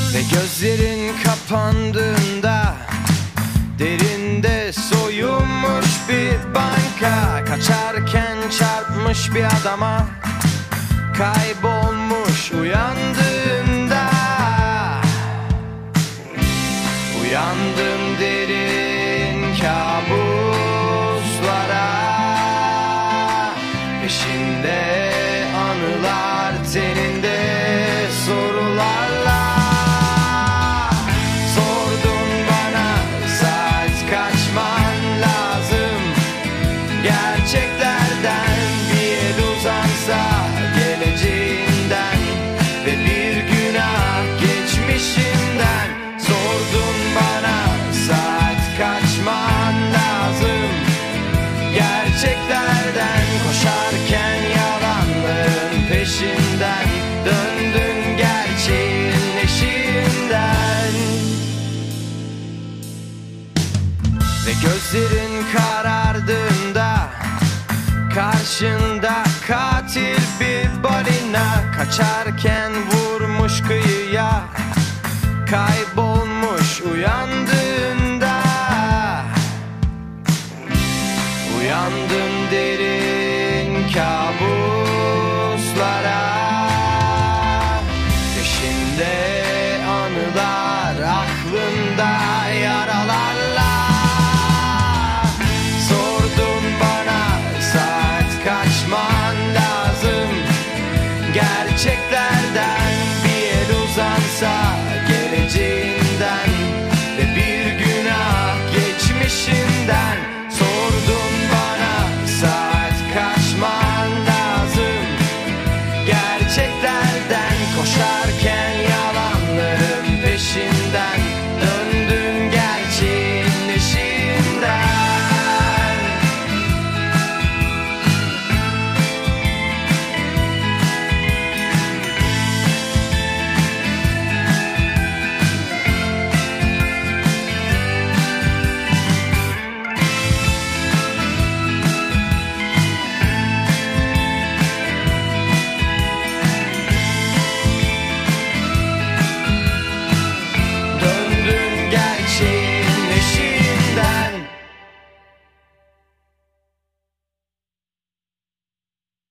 Ve gözlerin kapandığında derinde soyulmuş bir banka, kaçarken çarpmış bir adama, kaybolmuş uyandığında. Uyandım derin kabuslara, peşinde anılar, teninde sorularla. Sordun bana saat kaçman lazım, gerçeklerden bir el uzansa geleceğinden ve bir günah geçmişinden. Sordun bana saat kaçman lazım, gerçeklerden koşarken yalanların peşinden döndün gerçeğin eşiğinden. Ve gözlerin karardığında karşında katil bir balina, kaçarken vurmuş kıyıya, kaybolmuş uyandığında. Uyandım derin kabuslara, peşinde anılar.